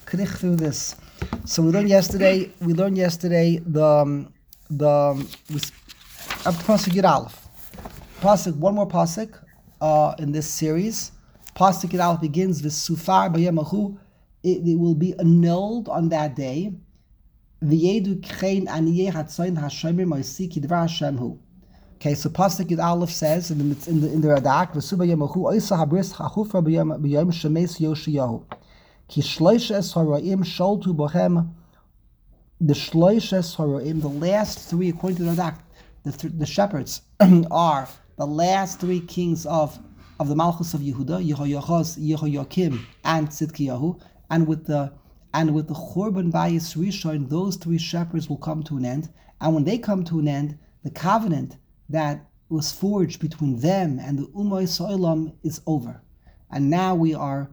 click through this. So we learned yesterday. The pasuk Yud Aleph. Pasuk, one more pasuk in this series. Pasuk Yud Aleph begins with Sufar b'yemahu. It will be annulled on that day. V'yedu k'chein aniyeh hatzayin hashomer moisi kidvar Hashem hu. Okay, so pasuk Yud Aleph says in the Radak, V'su b'yemahu oisa habris chachufra b'yom shemes Yoshiyahu. Ki shloishes haraim sholtu bohem. The shloishes haraim, the last three, according to the Radak, the shepherds are the last three kings of the Malchus of Yehuda, Yehoyachaz, Yehoyakim, and Tzidkiyahu, and with the Churban Bayis Rishon, those three shepherds will come to an end. And when they come to an end, the covenant that was forged between them and the Ummah Yisraelim is over, and now we are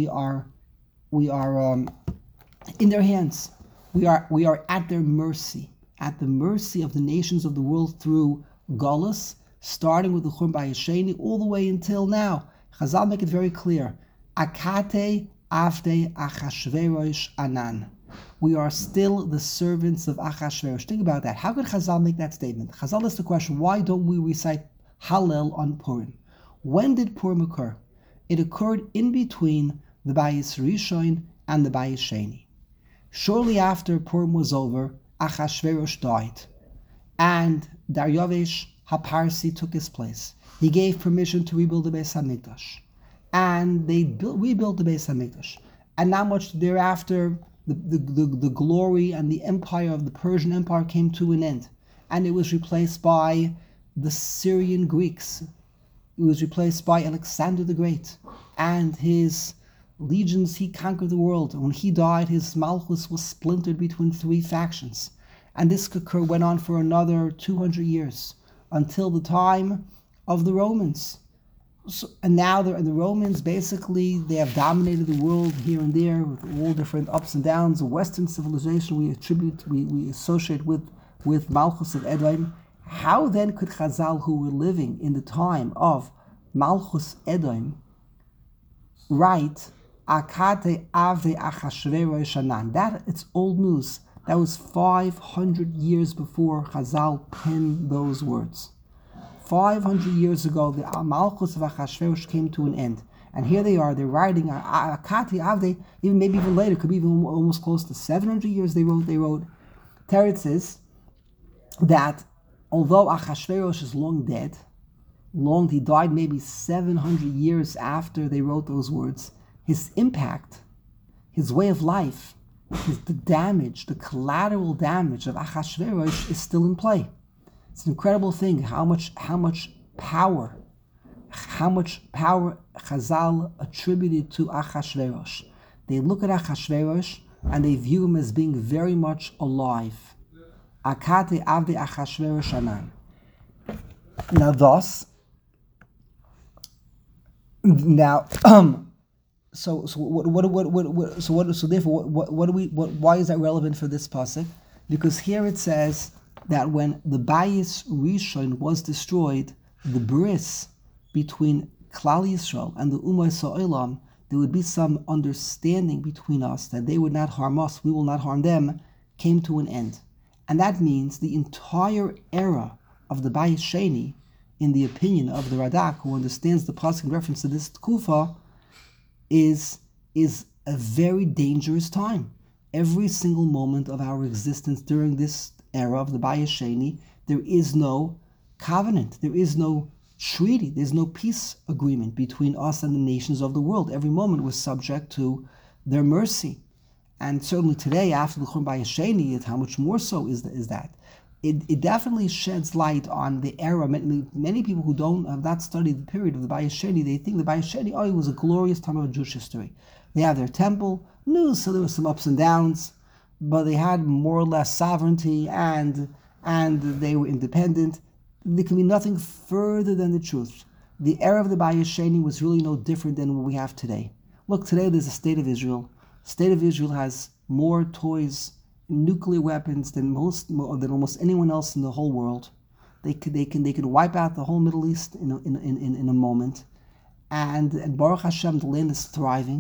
in their hands. We are at their mercy, at the mercy of the nations of the world through Galus, starting with the Churban Bayis Sheni all the way until now. Chazal make it very clear. Akate Avdei Achashverosh Anan. We are still the servants of Achashverosh. Think about that. How could Chazal make that statement? Chazal asked the question, why don't we recite Hallel on Purim? When did Purim occur? It occurred in between the Bayis Rishon and the Bayis Sheni. Shortly after Purim was over, Achashverosh died, and Daryavish HaParsi took his place. He gave permission to rebuild the Beis HaMikdash, and they rebuilt the Beis HaMikdash. And not much thereafter, the glory and the empire of the Persian Empire came to an end, and it was replaced by the Syrian Greeks. It was replaced by Alexander the Great, and his legions. He conquered the world. When he died, his Malchus was splintered between three factions, and this went on for another 200 years until the time of the Romans. And now the Romans, basically, they have dominated the world here and there with all different ups and downs. The Western civilization we associate with Malchus of Edom. How then could Chazal, who were living in the time of Malchus Edom, write Akate Ave Achashverosh Anan? That, it's old news. That was 500 years before Chazal penned those words. 500 years ago, the Malchus of Achashverosh came to an end. And here they are, they're writing Akate Ave, maybe even later, could be even almost close to 700 years they wrote. Teretz says that although Achashverosh is long dead, he died maybe 700 years after they wrote those words, his impact, his way of life, the collateral damage of Achashverosh is still in play. It's an incredible thing how much power Chazal attributed to Achashverosh. They look at Achashverosh and they view him as being very much alive. Akate Avde Achashverosh Anan. Now why is that relevant for this pasuk? Because here it says that when the Bayis Rishon was destroyed, the bris between Klal Yisrael and the Ummah Yisraelim, there would be some understanding between us that they would not harm us, we will not harm them, came to an end. And that means the entire era of the Bayis Sheni, in the opinion of the Radak, who understands the pasuk in reference to this Tkufa, is a very dangerous time. Every single moment of our existence during this era of the Bayis Sheni, there is no covenant, there is no treaty, there's no peace agreement between us and the nations of the world. Every moment was subject to their mercy. And certainly today, after the Churban Bayis Sheni, how much more so is that? It definitely sheds light on the era. Many people who have not studied the period of the Bayis Sheni, they think the Bayis Sheni, it was a glorious time of Jewish history. They have their temple, so there were some ups and downs, but they had more or less sovereignty and they were independent. There can be nothing further than the truth. The era of the Bayis Sheni was really no different than what we have today. Look, today there's a state of Israel. The state of Israel has more toys, nuclear weapons than almost anyone else in the whole world. They could wipe out the whole Middle East in a moment. And Baruch Hashem, the land is thriving.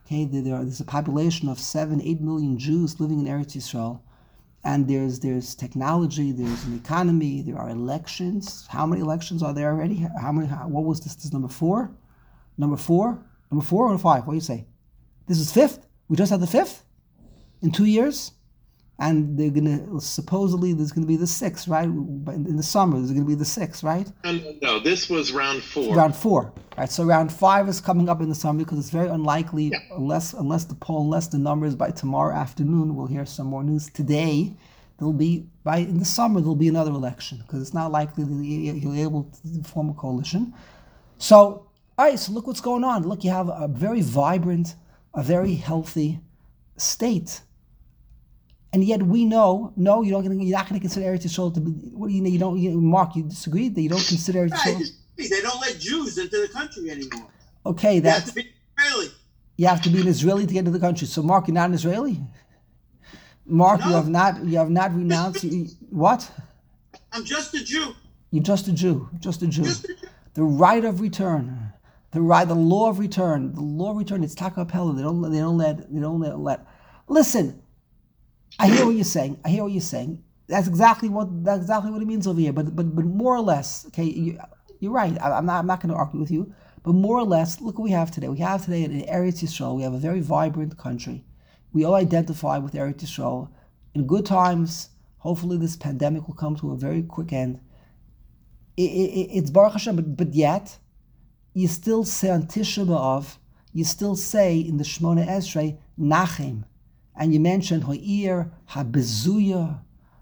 Okay, there's a population of 7-8 million Jews living in Eretz Yisrael, and there's technology, there's an economy, there are elections. How many elections are there already? What was this? This is number 4? Number 4 or 5? What do you say? This is 5th? We just had the 5th in 2 years? And there's going to be the 6th, right? In the summer, there's going to be the 6th, right? No, this was round 4. Round 4, right? So round 5 is coming up in the summer because it's very unlikely, unless the numbers by tomorrow afternoon, we'll hear some more news today. In the summer there'll be another election because it's not likely that you'll be able to form a coalition. So, all right. So look what's going on. Look, you have a very vibrant, a very healthy state. And yet we know, no, you're not going to consider Eretz Yisrael to be. What do you know? Mark, you disagree that you don't consider Eretz Yisrael? They don't let Jews into the country anymore. Okay, you have to be Israeli. You have to be an Israeli to get into the country. So, Mark, you're not an Israeli. Mark, no. you have not renounced. What? I'm just a Jew. You're just a Jew. The right of return, the law of return. The law of return. It's takapella. They don't let. Listen. I hear what you're saying. That's exactly what it means over here. But more or less, okay, you're right. I'm not going to argue with you. But more or less, look what we have today. We have today in Eretz Yisrael, we have a very vibrant country. We all identify with Eretz Yisrael. In good times, hopefully this pandemic will come to a very quick end. It's Baruch Hashem, but yet you still say on Tisha B'Av, you still say in the Shemona Esrei, Nachem. And you mentioned Ho'ir, HaBezuya,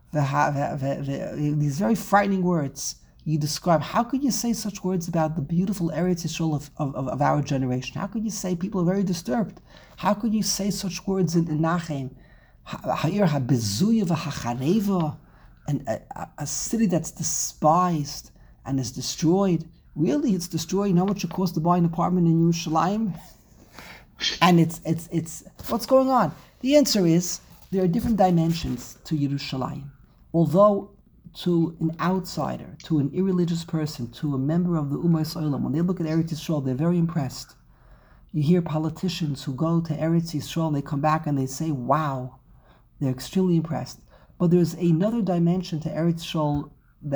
these very frightening words you describe. How could you say such words about the beautiful Eretz Yisrael of our generation? How could you say people are very disturbed? How could you say such words in Nachem? Ho'ir, HaBezuya, v'Hachareva, and a city that's despised and is destroyed. Really, it's destroyed. You know what it costs to buy an apartment in Yerushalayim? And it's what's going on? The answer is there are different dimensions to Yerushalayim. Although to an outsider, to an irreligious person, to a member of the Ummah Olam, when they look at Eretz Yisrael, they're very impressed. You hear politicians who go to Eretz Yisrael and they come back and they say, wow, they're extremely impressed. But there's another dimension to Eretz Yisrael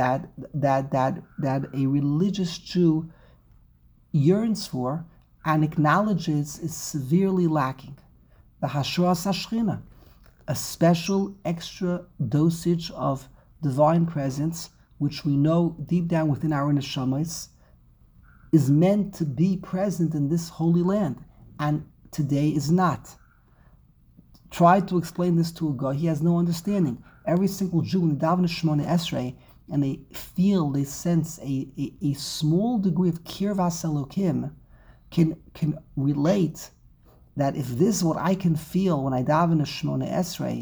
that a religious Jew yearns for and acknowledges is severely lacking. The Hashras HaShechina, a special extra dosage of divine presence, which we know deep down within our neshamas, is meant to be present in this holy land, and today is not. Try to explain this to a guy, he has no understanding. Every single Jew in the Daven Shemona Esrei, and they sense a small degree of Kirvas Elokim, can relate that if this is what I can feel when I daven a Shemona Esrei,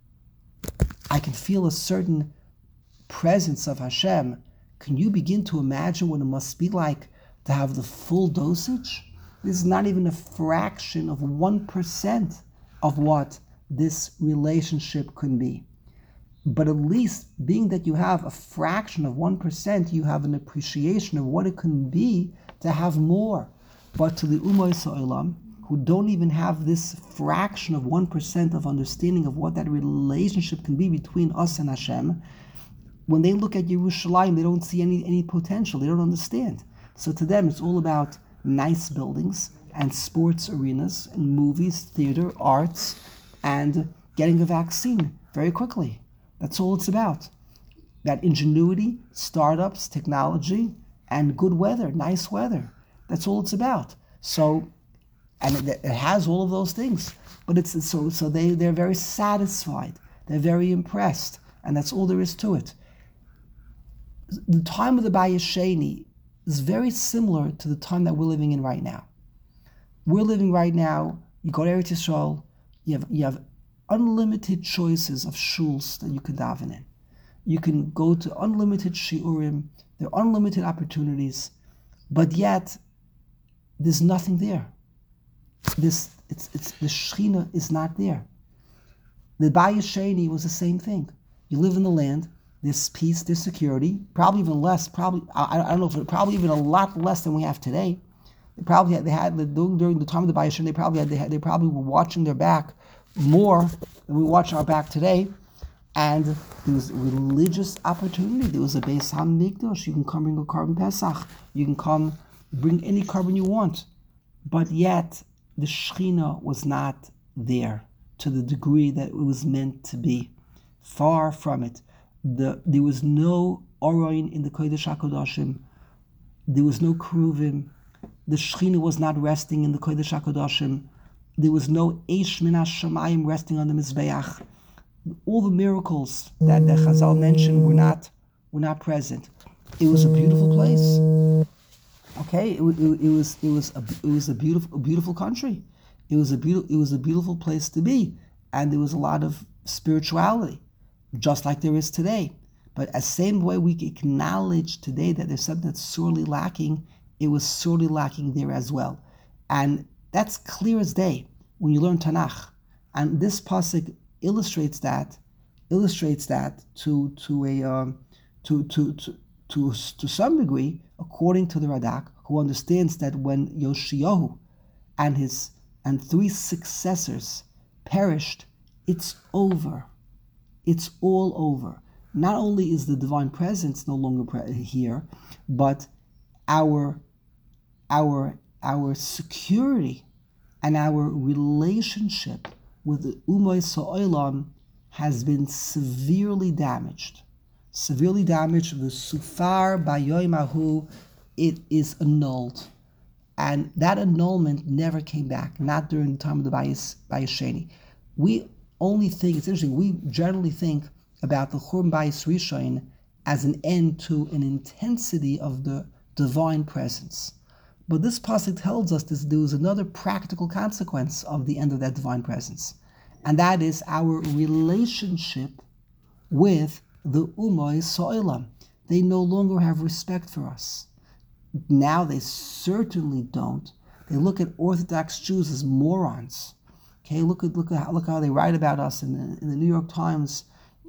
I can feel a certain presence of Hashem. Can you begin to imagine what it must be like to have the full dosage? This is not even a fraction of 1% of what this relationship can be. But at least, being that you have a fraction of 1%, you have an appreciation of what it can be to have more. But to the Ummah Olam, who don't even have this fraction of 1% of understanding of what that relationship can be between us and Hashem, when they look at Yerushalayim, they don't see any potential. They don't understand. So to them, it's all about nice buildings and sports arenas and movies, theater, arts, and getting a vaccine very quickly. That's all it's about. That ingenuity, startups, technology, and good weather, nice weather. That's all it's about. So, and it has all of those things. But they're very satisfied. They're very impressed. And that's all there is to it. The time of the Bayis Sheni is very similar to the time that we're living in right now. We're living right now, you go to Eretz Yisrael, you have unlimited choices of shuls that you can daven in. You can go to unlimited shiurim, there are unlimited opportunities, but yet there's nothing there. The Shechina is not there. The Bayis Sheni was the same thing. You live in the land, there's peace, there's security, probably even less, probably even a lot less than we have today. During the time of the Bayeshin, they probably were watching their back more than we watch our back today. And there was religious opportunity. There was a Beis Hamikdash. You can come bring a carbon Pesach. You can come bring any carbon you want. But yet, the Shechina was not there to the degree that it was meant to be. Far from it. There was no Oroin in the Kodesh HaKodashim. There was no Keruvim. The Shechina was not resting in the Kodesh HaKodashim. There was no Eish Min HaShamayim resting on the Mizbeach. All the miracles that the Chazal mentioned were not present. It was a beautiful place. Okay, it was a beautiful country. It was a beautiful place to be, and there was a lot of spirituality, just like there is today. But as same way we acknowledge today that there's something that's sorely lacking, it was sorely lacking there as well, and that's clear as day when you learn Tanakh. And this pasuk illustrates that to some degree, according to the Radak, who understands that when Yoshiyahu and three successors perished, it's over. It's all over. Not only is the divine presence no longer here, but our security and our relationship with the Umay Sa'olam has been severely damaged. The Sufar Bayoim Ahu, it is annulled. And that annulment never came back, not during the time of the Bayis Sheni. We generally think about the Churban Bayis Rishon as an end to an intensity of the divine presence. But this pasuk tells us there was another practical consequence of the end of that divine presence, and that is our relationship with the Umay Sa'olam. They no longer have respect for us. Now they certainly don't. They look at Orthodox Jews as morons. Okay, look how they write about us in the New York Times.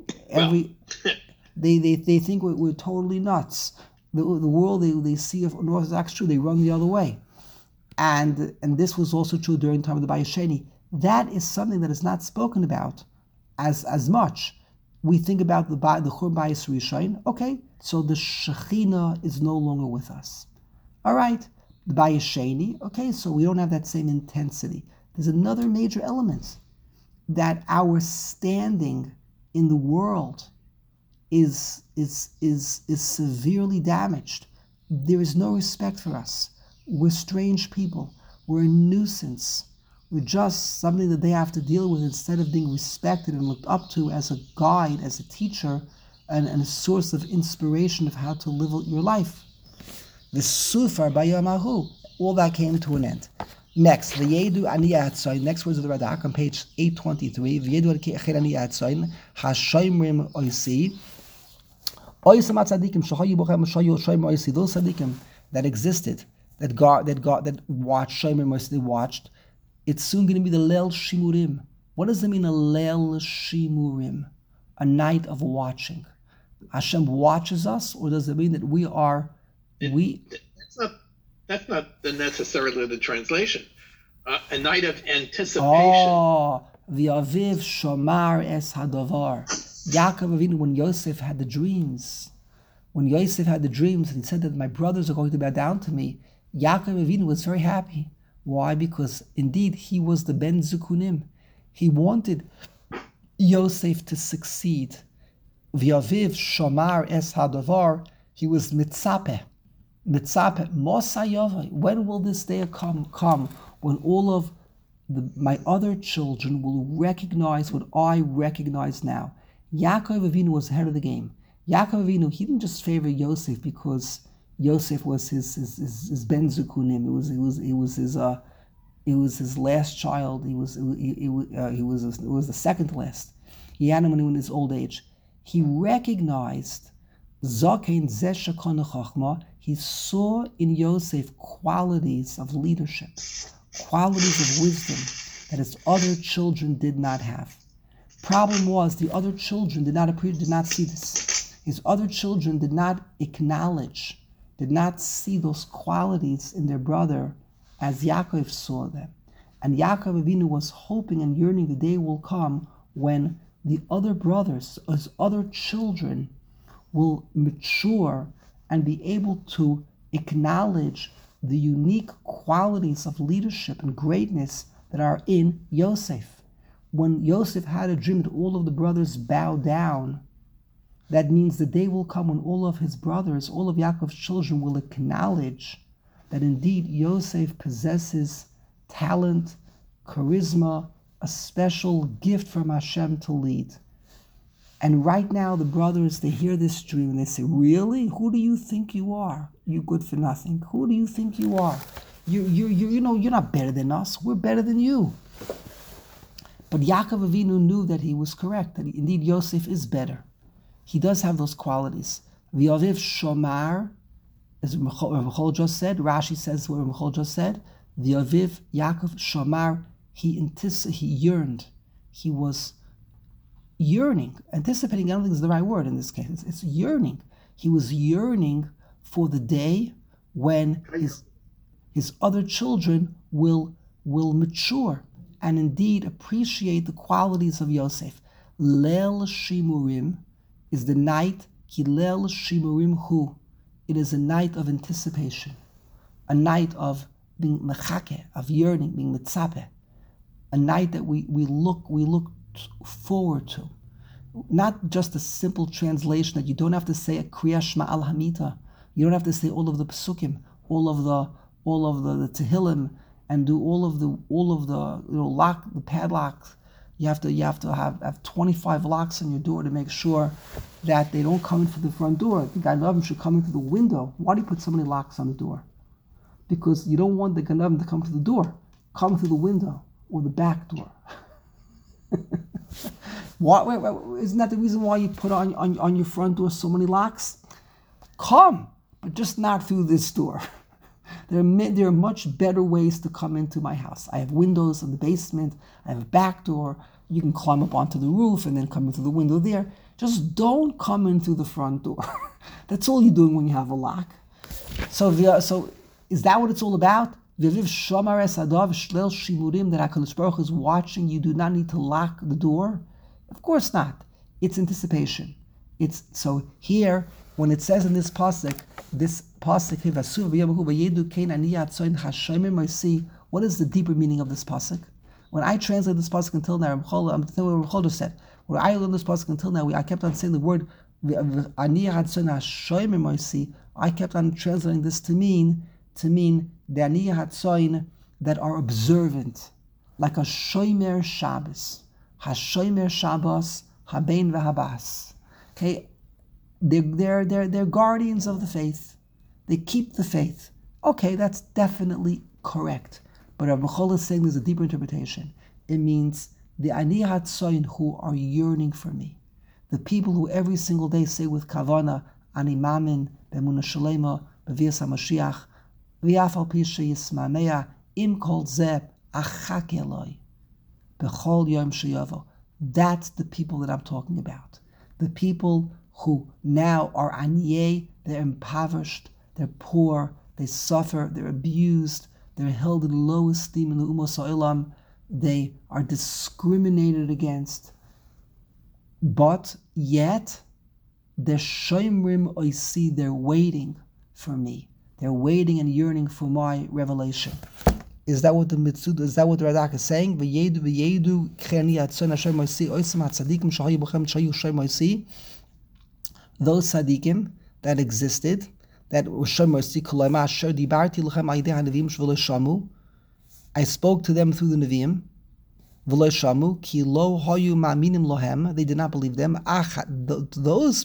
They think we're totally nuts. The world they see of an Orthodox Jew, they run the other way. And this was also true during the time of the Bayis Sheni. That is something that is not spoken about as much. We think about the Churban Bayis Rishon. Okay, so the Shechina is no longer with us. All right, the Bayis Sheni. Okay, so we don't have that same intensity. There's another major element, that our standing in the world is severely damaged. There is no respect for us. We're strange people. We're a nuisance. We're just something that they have to deal with instead of being respected and looked up to as a guide, as a teacher, and a source of inspiration of how to live your life. The Sufar Bayom Ahu, all that came to an end. Next, V'yedu ani atzayin, next words of the Radak on page 823, V'yedu ani atzayin, ha'shoimrim oisi, those tzaddikim that existed, that watched, they watched, it's soon going to be the Leil Shimurim. What does it mean, a Leil Shimurim? A night of watching. Hashem watches us, or does it mean that we are, That's not necessarily the translation. A night of anticipation. Oh, v'aviv shomar es hadavar. Yaakov Avinu, when Yosef had the dreams, and he said that my brothers are going to bow down to me, Yaakov Avinu was very happy. Why? Because indeed he was the Ben Zukunim. He wanted Yosef to succeed. V'aviv shomar es hadavar. He was mitzapeh. Mosayavai. When will this day come? When all of my other children will recognize what I recognize now. Yaakov Avinu was ahead of the game. Yaakov Avinu, he didn't just favor Yosef because Yosef was his Ben Zukunim. It was his last child. It was the second last. He had him when he was in his old age. He recognized Zakein Zeh Shekana Chachma. He saw in Yosef qualities of leadership, qualities of wisdom that his other children did not have. Problem was, the other children did not see this. His other children did not acknowledge, did not see those qualities in their brother as Yaakov saw them. And Yaakov Avinu was hoping and yearning the day will come when the other brothers, his other children, will mature and be able to acknowledge the unique qualities of leadership and greatness that are in Yosef. When Yosef had a dream that all of the brothers bow down, that means the day will come when all of his brothers, all of Yaakov's children, will acknowledge that indeed Yosef possesses talent, charisma, a special gift from Hashem to lead. And right now the brothers, they hear this dream and they say, really? Who do you think you are? You good for nothing. Who do you think you are? You're not better than us. We're better than you. But Yaakov Avinu knew that he was correct, that indeed Yosef is better. He does have those qualities. V'yaviv shomar, as Michal just said, Rashi says what Michal just said, V'yaviv Yaakov shomar, he yearned. He was yearning, anticipating. I don't think is the right word in this case. It's yearning. He was yearning for the day when his other children will mature and indeed appreciate the qualities of Yosef. Leil Shimurim is the night, Ki Leil Shimurim Hu. It is a night of anticipation, a night of being mechake, of yearning, being mitzapeh, a night that we look forward to. Not just a simple translation that you don't have to say a Kriya Shema Al Hamita. You don't have to say all of the Pesukim, all of the Tehillim, and do all of the lock, the padlocks. You have to have 25 locks on your door to make sure that they don't come in through the front door. The Ganavim should come in through the window. Why do you put so many locks on the door? Because you don't want the Ganavim to come through the door. Come through the window or the back door. Isn't that the reason why you put on your front door so many locks? Come, but just not through this door. There are much better ways to come into my house. I have windows in the basement. I have a back door. You can climb up onto the roof and then come in through the window there. Just don't come in through the front door. That's all you're doing when you have a lock. So is that what it's all about? That HaKadosh Baruch Hu is watching. You do not need to lock the door. Of course not. It's anticipation. So here, when it says in this pasuk, what is the deeper meaning of this pasuk? When I translate this pasuk until now, I'm telling what Rechol just said. When I learned this pasuk until now, I kept on saying the word I kept on translating this to mean the Aniyah Hatzoin that are observant, like a Shomer Shabbos, HaShomer Shabbos, Haben v'Habas. Okay, they're guardians of the faith. They keep the faith. Okay, that's definitely correct. But Rav Michal is saying there's a deeper interpretation. It means the Aniyah Hatzoin who are yearning for me, the people who every single day say with Kavana, Ani Mamin, B'Emunah Shalema, B'Vias HaMashiach, V'Yafal Pisha Yismamea, Im Kol Zeh, Achak Eloi, B'Chol Yom Sheyavo. That's the people that I'm talking about. The people who now are aniyeh, they're impoverished, they're poor, they suffer, they're abused, they're held in low esteem in the Umos Ha'olam, they are discriminated against, but yet they're shoymrim oisi, they're waiting for me. They're waiting and yearning for my revelation. Is that what the Mitzvah? Is that what the Radak is saying? V'yedu cheni atzon Hashem oisi oisim hatzadikim shahayu b'chem shayu shem oisi. Those tzadikim that existed, that were shem oisi kolayma asher dibarti lechem ayidei hanavim shv'lo shamu. I spoke to them through the Nevi'im. V'lo shamu ki lo hayu ma'aminim lohem. They did not believe them. Those.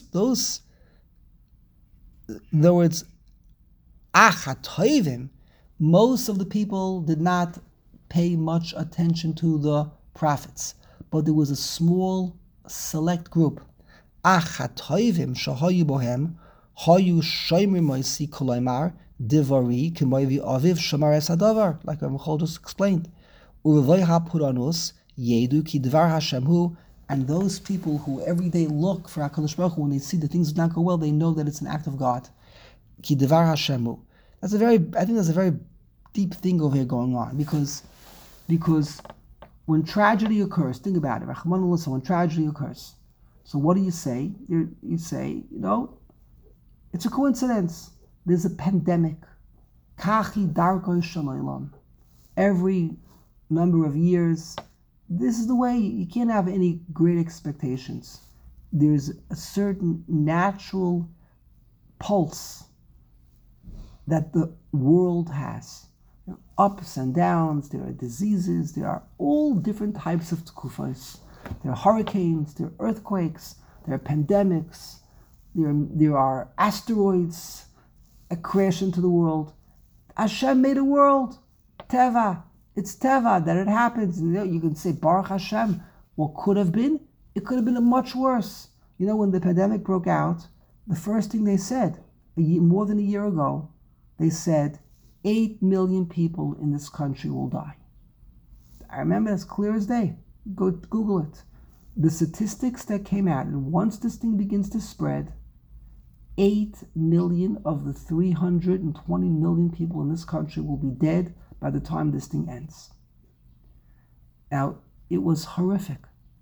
In other words, achatoivim. Most of the people did not pay much attention to the prophets, but there was a small, select group. Achatoivim shahayu bohem hayu shomer moisi kolaymar divari k'moivi aviv shomer esadavar, like Michal just explained. Uvevay hapuranus yedu ki dvar Hashem hu, and those people who every day look for HaKadosh Baruch Hu, when they see that things do not go well, they know that it's an act of God. Ki dvar Hashem hu. I think that's a very deep thing over here going on because when tragedy occurs, think about it. Rahman al when tragedy occurs, so what do you say? You say, it's a coincidence. There's a pandemic. Kachi darkoi shalaylam. Every number of years, this is the way. You can't have any great expectations. There's a certain natural pulse that the world has. There are ups and downs, there are diseases, there are all different types of tkufas. There are hurricanes, there are earthquakes, there are pandemics, there are asteroids that crash into the world. Hashem made a world. Teva. It's Teva that it happens. You can say, Baruch Hashem. What could have been? It could have been much worse. When the pandemic broke out, the first thing they said, more than a year ago, they said 8 million people in this country will die. I remember as clear as day. Go Google it. The statistics that came out, and once this thing begins to spread, 8 million of the 320 million people in this country will be dead by the time this thing ends. Now, it was horrific.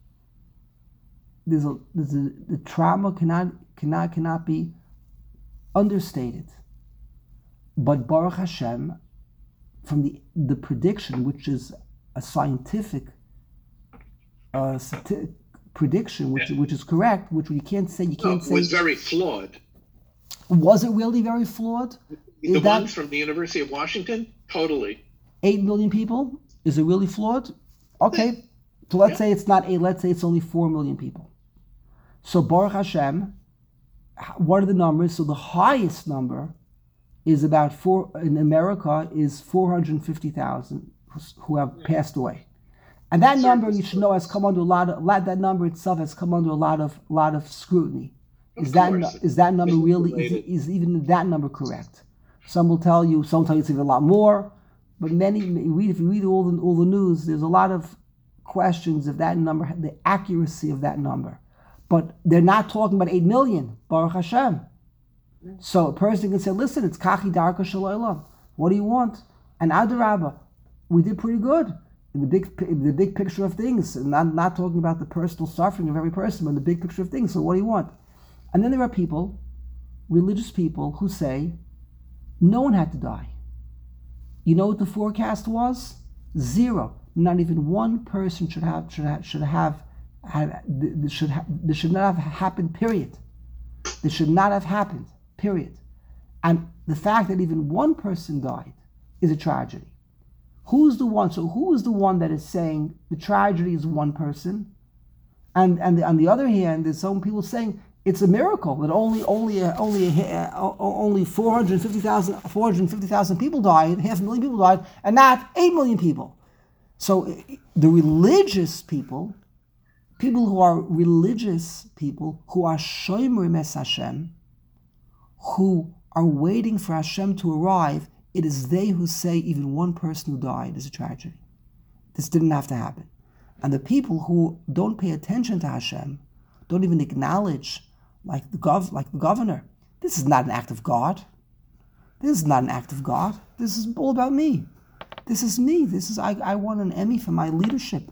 The trauma cannot be understated. But Baruch Hashem, from the prediction, which is a scientific prediction, which is correct, which you can't say. Was very flawed. Was it really very flawed? The ones from the University of Washington, totally. 8 million people? Is it really flawed? Okay, so let's say it's not 8. Let's say it's only 4 million people. So Baruch Hashem, what are the numbers? So the highest number is about in America is 450,000 who have passed away, and that number you should know has come under that number itself has come under a lot of scrutiny. Is that number really is even that number correct? Some will tell you it's even a lot more, but if you read all the news, there's a lot of questions of that number, the accuracy of that number. But they're not talking about 8 million, Baruch Hashem. So a person can say, listen, it's kachi darka shalaylam. What do you want? And Adarabba, we did pretty good in the big picture of things. And not talking about the personal suffering of every person, but the big picture of things. So what do you want? And then there are people, religious people, who say, no one had to die. You know what the forecast was? 0. Not even one person should not have happened, period. This should not have happened, period. And the fact that even one person died is a tragedy. Who is the one that is saying the tragedy is one person? And on the other hand, there's some people saying it's a miracle that only 450,000 people died, 500,000 people died, and not 8 million people. So the religious people who are religious people, who are shomer es Hashem, who are waiting for Hashem to arrive, it is they who say even one person who died is a tragedy. This didn't have to happen. And the people who don't pay attention to Hashem, don't even acknowledge, like the governor, this is not an act of God. This is not an act of God. This is all about me. This is me. I want an Emmy for my leadership.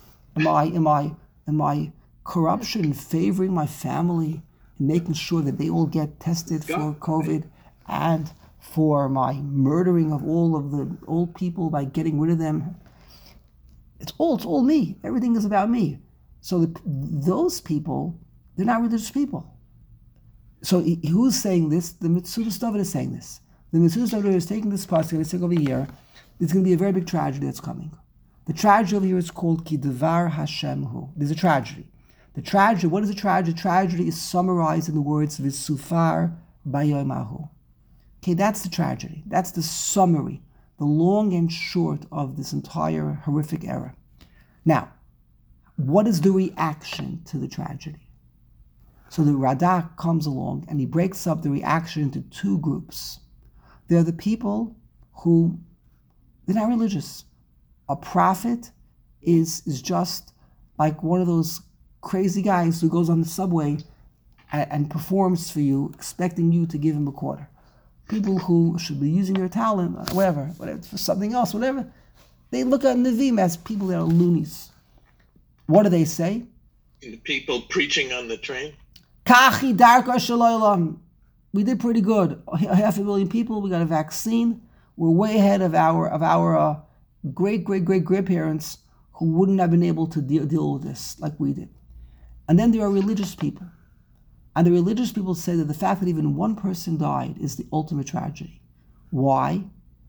Am I corruption, favoring my family, and making sure that they all get tested for COVID, and for my murdering of all of the old people by getting rid of them? It's all me. Everything is about me. So those people, they're not religious people. So who's saying this? The Metzudas David is saying this. The Metzudas David is taking this pasuk and it's over here. There's going to be a very big tragedy that's coming. The tragedy over here is called Ki Devar Hashem Hu. There's a tragedy. The tragedy, what is a tragedy? Tragedy is summarized in the words V'sufar Bayom Ahu. Okay, that's the tragedy. That's the summary, the long and short of this entire horrific era. Now, what is the reaction to the tragedy? So the Radak comes along and he breaks up the reaction into two groups. There are the people who, they're not religious. A prophet is just like one of those crazy guys who goes on the subway and performs for you, expecting you to give him a quarter. people who should be using their talent, whatever, for something else, whatever, they look at Nevi'im as people that are loonies. What do they say? The people preaching on the train. Kachi darka shel olam. We did pretty good. 500,000 people. We got a vaccine. We're way ahead of our great grandparents who wouldn't have been able to deal with this like we did. And then there are religious people. And the religious people say that the fact that even one person died is the ultimate tragedy. Why?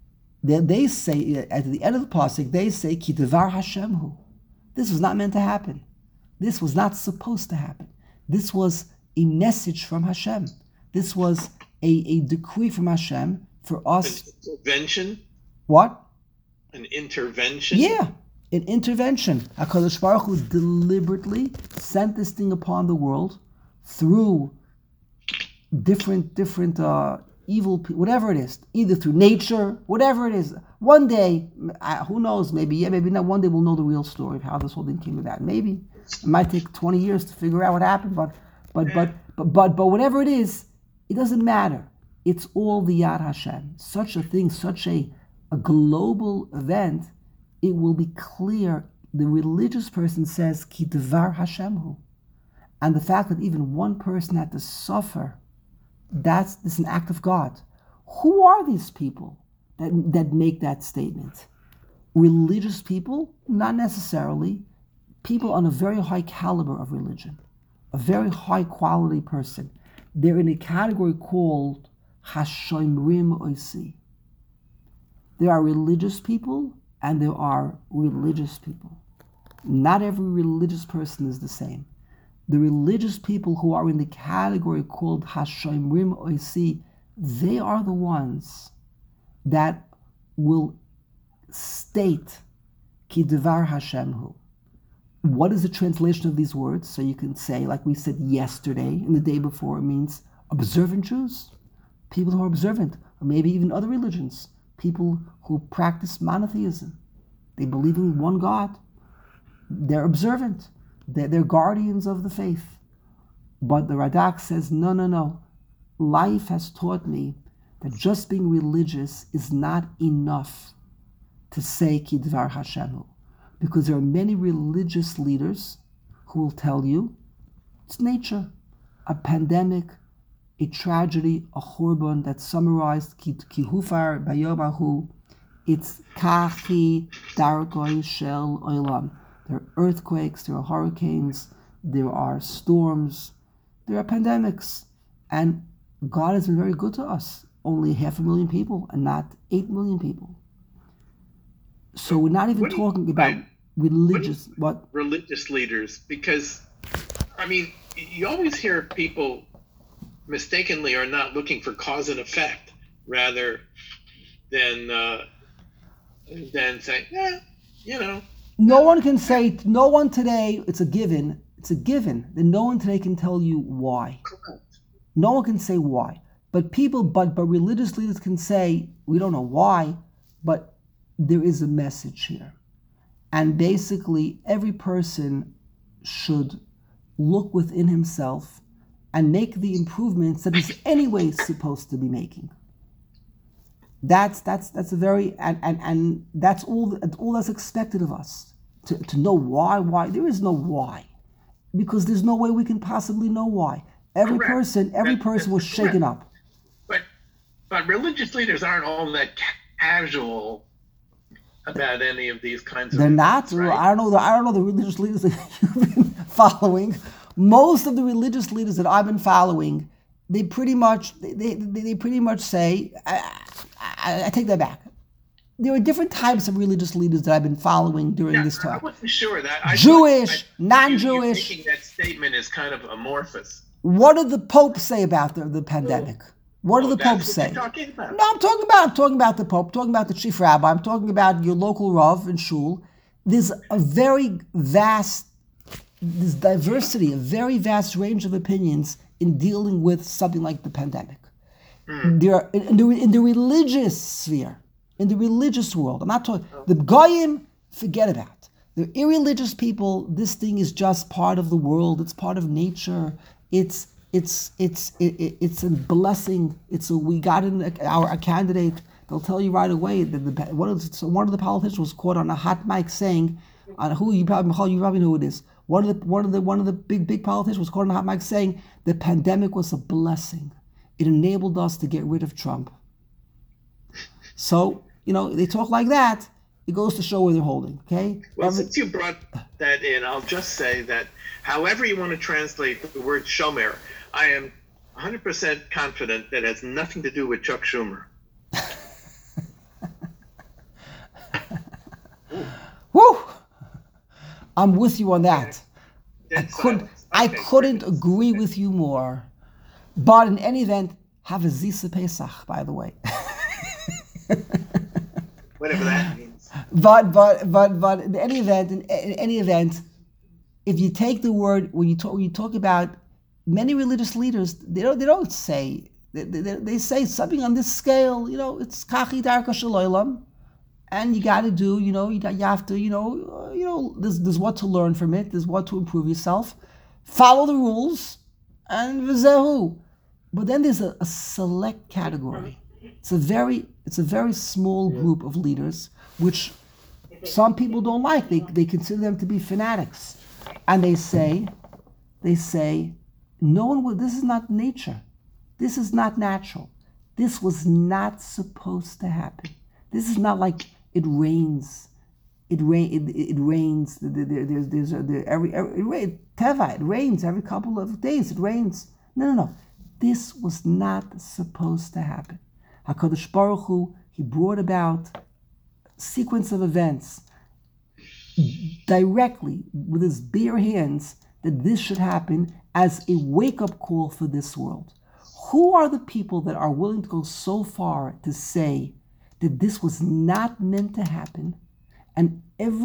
They say, at the end of the pasuk, they say, Ki devar Hashem hu. This was not meant to happen. This was not supposed to happen. This was a message from Hashem. This was a decree from Hashem for us. An intervention? What? An intervention? Yeah, an intervention. HaKadosh Baruch Hu deliberately sent this thing upon the world through different evil people, whatever it is, either through nature, whatever it is. One day, who knows, maybe not, one day we'll know the real story of how this whole thing came about. Maybe. It might take 20 years to figure out what happened, but whatever it is, it doesn't matter. It's all the Yad Hashem. Such a thing, such a global event, it will be clear. The religious person says, Ki devar Hashem hu. And the fact that even one person had to suffer, this is an act of God. Who are these people that make that statement? Religious people? Not necessarily. People on a very high caliber of religion, a very high quality person. They're in a category called Hashoimrim Oisi. There are religious people and there are religious people. Not every religious person is the same. The religious people who are in the category called Hashoimrim Oisi, they are the ones that will state Ki devar Hashem hu. What is the translation of these words? So you can say, like we said yesterday and the day before, it means observant Jews, people who are observant, or maybe even other religions, people who practice monotheism. They believe in one God. They're observant. They're guardians of the faith. But the Radak says, no. Life has taught me that just being religious is not enough to say Ki devar Hashem hu. Because there are many religious leaders who will tell you it's nature, a pandemic, a tragedy, a churban that's summarized ki hufar bayomahu. It's kachi darkoi shel olam. There are earthquakes, there are hurricanes, there are storms, there are pandemics, and God has been very good to us. Only 500,000 people, and not 8 million people. So we're not even talking about religious leaders, because you always hear people mistakenly are not looking for cause and effect rather than say, No one can say, no one today, it's a given that no one today can tell you why. Correct. No one can say why. But religious leaders can say, we don't know why, but there is a message here. And basically, every person should look within himself and make the improvements that he's anyway supposed to be making. That's a very and that's all that's expected of us. To know why. There is no why. Because there's no way we can possibly know why. Every person was shaken up. But religious leaders aren't all that casual about any of these kinds of They're events, not. right? I don't know the religious leaders that you've been following. Most of the religious leaders that I've been following, they pretty much say, I take that back. There are different types of religious leaders that I've been following during this time. I wasn't sure that. Jewish, non-Jewish. You're thinking that statement is kind of amorphous. What did the Pope say about the pandemic? What did the Pope say? You're talking about. No, I'm talking about the Pope, I'm talking about the chief rabbi, I'm talking about your local Rav and shul. There's a very vast, there's diversity, a very vast range of opinions in dealing with something like the pandemic. There are, in the religious sphere, in the religious world, I'm not talking, the Goyim, forget about. The irreligious people, this thing is just part of the world, it's part of nature, it's it's a blessing. We got in our candidate. They'll tell you right away that one of the politicians was caught on a hot mic saying, who you probably know who it is. One of the big politicians was caught on a hot mic saying the pandemic was a blessing. It enabled us to get rid of Trump. So they talk like that. It goes to show where they're holding. Okay. Well, since you brought that in, I'll just say that however you want to translate the word shomer, I am 100% confident that it has nothing to do with Chuck Schumer. Woo! I'm with you on that. Dead I silence. couldn't agree with you more. But in any event, have a Zisa Pesach, by the way. Whatever that means. But in any event, if you take the word when you talk about many religious leaders, they don't say they say something on this scale. It's kachi darka shalolam, and you got to do. You have to. There's what to learn from it. There's what to improve yourself. Follow the rules, and v'zehu. But then there's a select category. It's a very small group of leaders, which some people don't like. They consider them to be fanatics, and they say, no one would. This is not nature. This is not natural. This was not supposed to happen. This is not like it rains. It rains. There's teva. It rains every couple of days. It rains. No. This was not supposed to happen. HaKadosh Baruch Hu, He brought about a sequence of events directly with His bare hands that this should happen as a wake-up call for this world. Who are the people that are willing to go so far to say that this was not meant to happen, and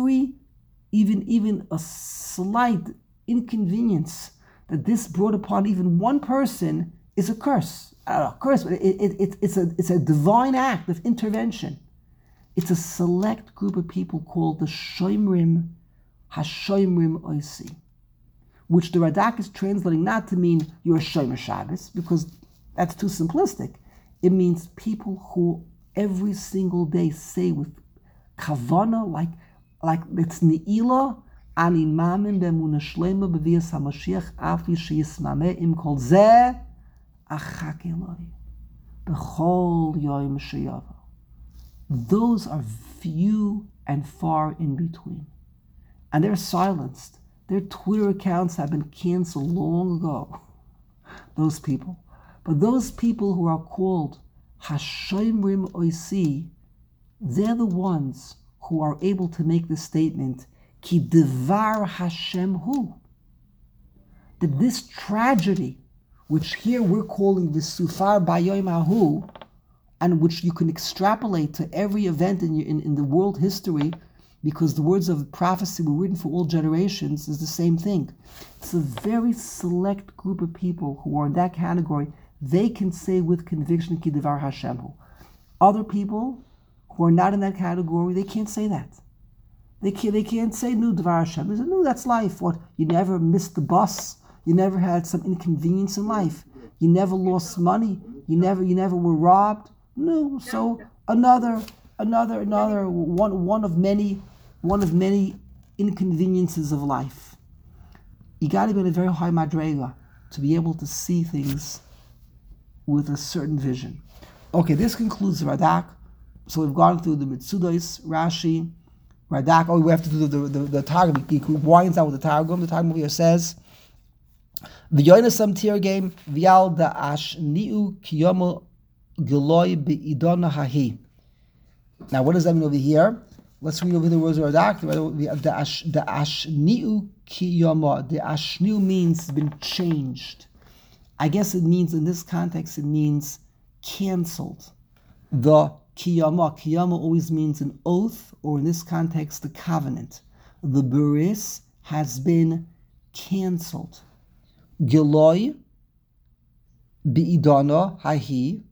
even a slight inconvenience that this brought upon even one person is a curse? I don't know, curse, but it's a divine act of intervention. It's a select group of people called the Shoimrim HaShoimrim Oisi, which the Radak is translating not to mean you're a Shomer Shabbos, because that's too simplistic. It means people who every single day say with kavana, like it's ne'ilah, ani mamin b'emunah shlema b'vias hamashiach afi sheyismameh im kol zeh achak Eloi b'chol yoyim sheyavo. Those are few and far in between, and they're silenced. Their Twitter accounts have been canceled long ago. Those people. But those people who are called Hashoimrim Oisi, they're the ones who are able to make the statement, Ki Devar Hashem Hu. That this tragedy, which here we're calling the Sufar Bayoim Ahu, and which you can extrapolate to every event in the world history, because the words of prophecy were written for all generations, is the same thing. It's a very select group of people who are in that category. They can say with conviction, Ki Devar Hashem Hu. Other people who are not in that category, they can't say that. They can't say, Nu Devar Hashem. They say, no, that's life. What? You never missed the bus. You never had some inconvenience in life. You never lost money. You never were robbed. No. So another one of many inconveniences of life. You got to be in a very high madrega to be able to see things with a certain vision. Okay, this concludes the Radak. So we've gone through the Mitzudos, Rashi, Radak. Oh, we have to do the Targum. He winds out with the Targum. The Targum here says, "V'yoinasam tirgem v'yal da'ash niu kiyomo geloi be'idona hahi." Now, what does that mean over here? Let's read over the words of Radak. The ashniu kiyomo. The ashniu means been changed. I guess it means, in this context, it means canceled. The kiyama. Kiyama always means an oath, or in this context, the covenant. The beris has been canceled. Giloi bi'idana hahi.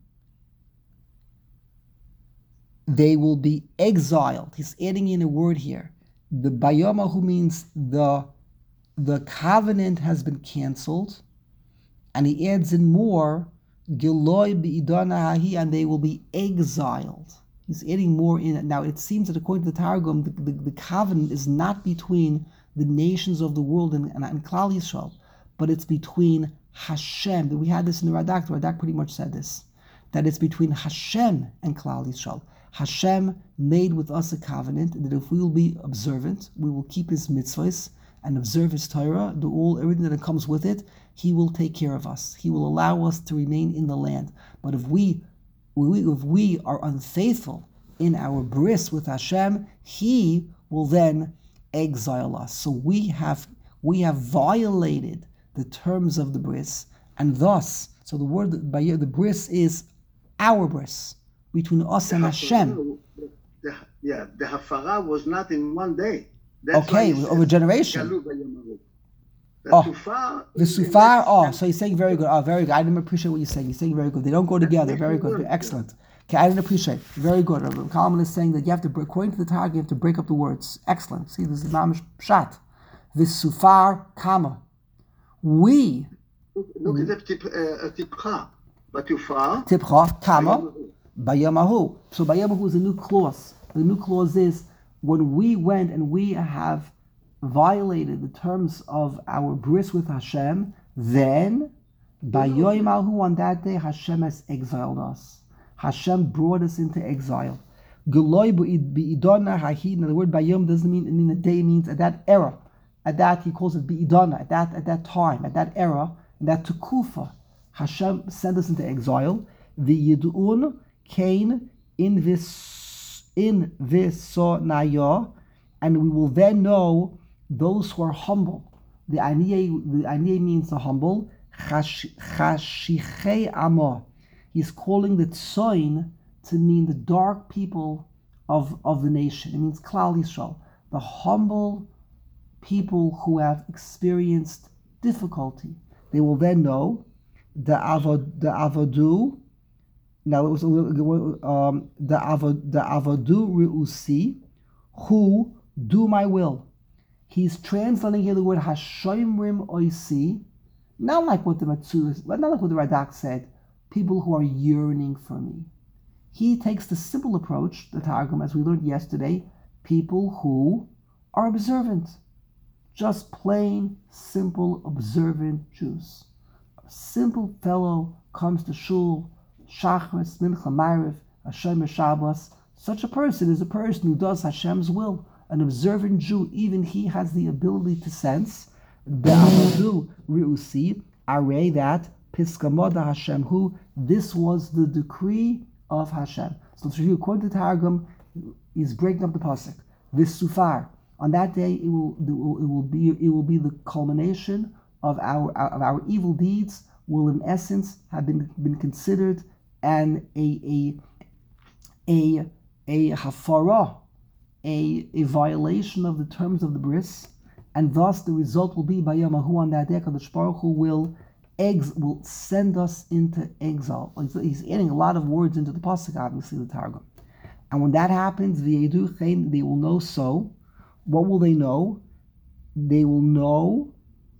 They will be exiled. He's adding in a word here. The bayama, who means the covenant has been canceled. And he adds in more, Giloi B'idana Hahi, and they will be exiled. He's adding more in it. Now, it seems that according to the Targum, the covenant is not between the nations of the world and Klal Yisrael, but it's between Hashem. We had this in the Radak. The Radak pretty much said this, that it's between Hashem and Klal Yisrael. Hashem made with us a covenant that if we will be observant, we will keep His mitzvahs and observe His Torah, do everything that comes with it, He will take care of us. He will allow us to remain in the land. But if we are unfaithful in our bris with Hashem, He will then exile us. So we have violated the terms of the bris, and thus, so the word the bris is our bris between us and Hashem. The hafara was not in one day. Okay, over generation. The sufar. So he's saying very good. Very good. I didn't appreciate what you're saying. He's saying very good. They don't go together. Very good. Excellent. Okay, I didn't appreciate. Very good. Kalman is saying that you have to, according to the Targum, you have to break up the words. Excellent. See, this is mamish pshat. V'sufar kama. We. Look at the tipcha. Batufar. Tipcha kama. Bayamahu. So bayamahu is a new clause. The new clause is when we went and we have violated the terms of our bris with Hashem, then Bayoimahu, on that day Hashem has exiled us. Hashem brought us into exile. Geloi Be'idona Hahid. The word Bayom doesn't mean a day, it means at that era. At that, he calls it Be'idona, at that time, at that era, in that Tukufa. Hashem sent us into exile. The Yid'un Kain in Visonaya, and we will then know those who are humble. The Aniyeh means the humble. Chashichei Amah. He's calling the Tzoin to mean the dark people of the nation. It means Klal Yisrael, the humble people who have experienced difficulty. They will then know the Avadu. Now it was the Avadu Reusi, who do my will. He's translating here the word Hashoimrim Oisi, not like what the Matsudas, but not like what the Radak said, people who are yearning for me. He takes the simple approach, the Targum, as we learned yesterday, people who are observant. Just plain, simple, observant Jews. A simple fellow comes to shul, Shachris, Mincha, Ma'ariv, Hashem, Shabbos. Such a person is a person who does Hashem's will. An observant Jew, even he has the ability to sense the Avadu Reusi, array that Piskamoda Hashem, who this was the decree of Hashem. So let's review. According to Targum, he's breaking up the pasuk. V'sufar. On that day, it will be the culmination of our evil deeds. Will in essence have been considered and a hafara, a violation of the terms of the bris, and thus the result will be Bayamahu, on that day Kadosh Baruch Hu will send us into exile. He's adding a lot of words into the pasuk, obviously the Targum. And when that happens, they will know. So, what will they know? They will know.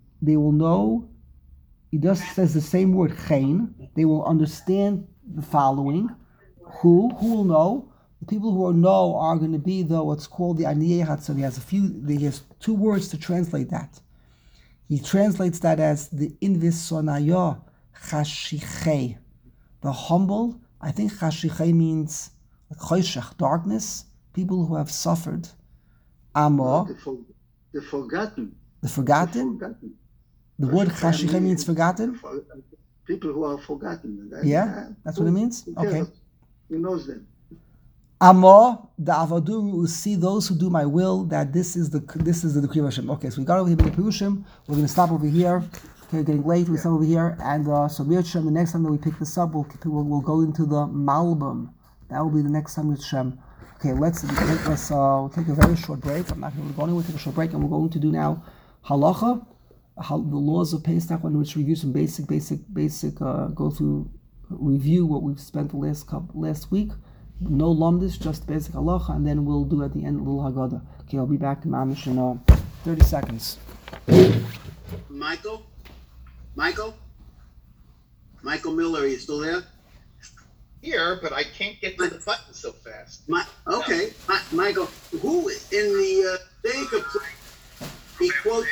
He just says the same word, chen. They will understand the following. Who will know? The people who know are going to be what's called the Aniyeh Hatzon. He has two words to translate that. He translates that as the Invis Sonaya Chashichei. The humble, I think Chashichei means choshech, darkness, people who have suffered. Amo. The forgotten. The forgotten? The word Chashichei means forgotten? People who are forgotten. That's what it means? Okay. He knows them. Amo, the Avadu will see those who do my will, that this is the decree of Hashem. Okay, so we got over here with the Perushim. We're going to stop over here. Okay, getting late. We stop over here. And so Hashem, the next time that we pick this up, we'll go into the Malbim. That will be the next time with Hashem. Okay, let's take a very short break. I'm not going to go anywhere. Take a short break, and we're going to do now Halacha, the laws of Pesach, when we review some basic, go through, review what we've spent the last week. No lumdis, just basic halacha, and then we'll do at the end a little haggadah. Okay, I'll be back in Mamish in 30 seconds. Michael? Michael Miller, are you still there? Here, but I can't get to the button so fast. Okay, Michael, who in the Jacob, he quotes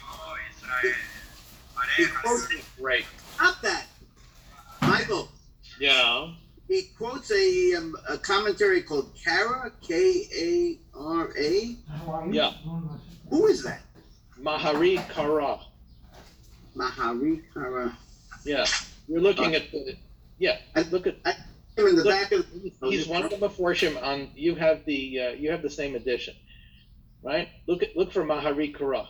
Right. not that, Michael. Yeah. He quotes a commentary called Kara, Kara. Yeah. Who is that? Mahari Kara. Mahari Kara. Yeah. You're looking at the. Yeah. Look at. In the back of He's one of the Meforshim on. You have the same edition, right? Look for Mahari Kara.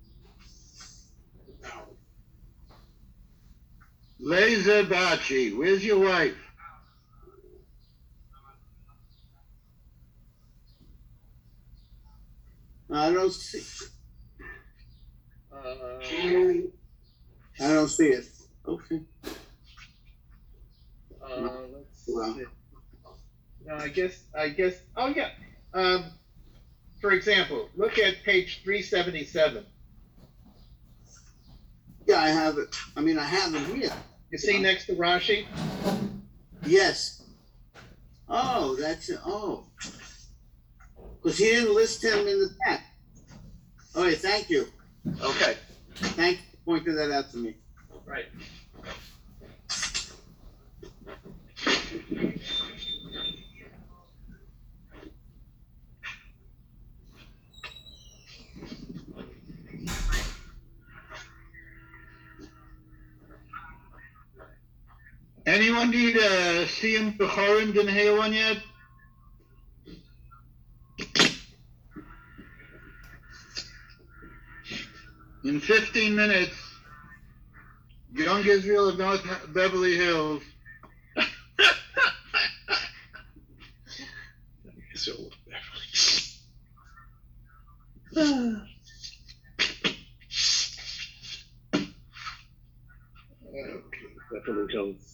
Leza Bachi, where's your wife? I don't see. Uh, I don't see it. Okay. Let's Wow. see. No, I guess. Oh yeah. For example, look at page 377. Yeah, I have it. I mean, I have it here. You see next to Rashi? Yes. Oh, that's it. Oh. Because he didn't list him in the back. All right, thank you. Okay. Thank you for pointing that out to me. Right. Anyone need a Siyum Bechorim didn't hear one yet? In 15 minutes, Young Israel of North Beverly Hills. So, okay, Beverly Hills.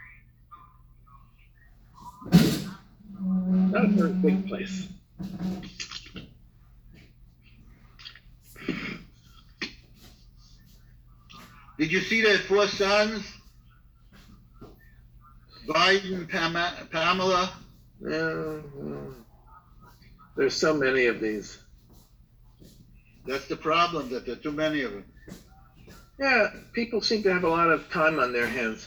Not a very big place. Did you see their four sons? Biden, Pamela. There's so many of these. That's the problem, that there are too many of them. Yeah, people seem to have a lot of time on their hands.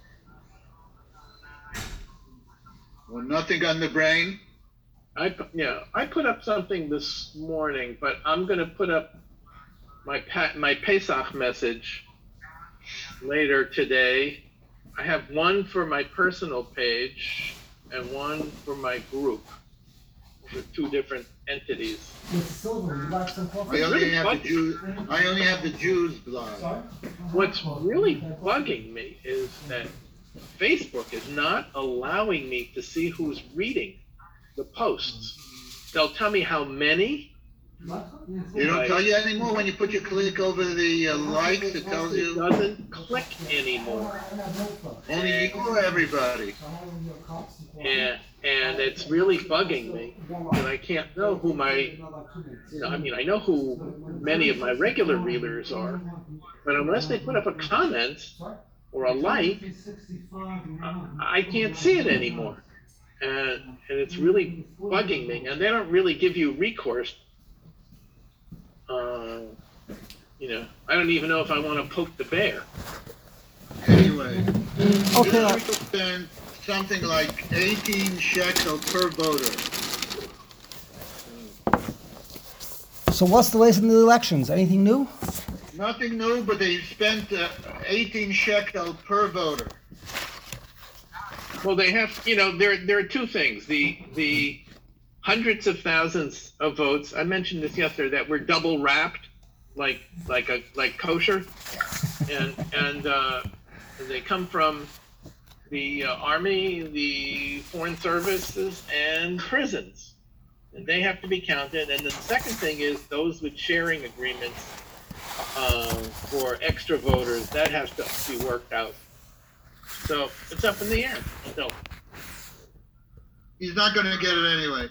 Well, nothing on the brain. I put up something this morning, but I'm going to put up my Pesach message later today. I have one for my personal page and one for my group. With two different entities. I only have the Jews blog. What's really bugging me is that Facebook is not allowing me to see who's reading the posts. They'll tell me how many. They don't tell you anymore when you put your click over the likes, it tells It you doesn't click anymore. only you or everybody. And it's really bugging me that I can't know who my, I know who many of my regular readers are, but unless they put up a comment or a like, I can't see it anymore. And it's really bugging me. And they don't really give you recourse. I don't even know if I want to poke the bear. Anyway, Okay. we spend something like 18 shekel per voter. So what's the latest in the elections? Anything new? Nothing new, but they spent 18 shekel per voter. Well, they have, there are two things. The hundreds of thousands of votes. I mentioned this yesterday that were double wrapped, like kosher, and they come from the army, the foreign services, and prisons, and they have to be counted. And then the second thing is those with sharing agreements for extra voters, that has to be worked out. So it's up in the air. So He's not going to get it anyway.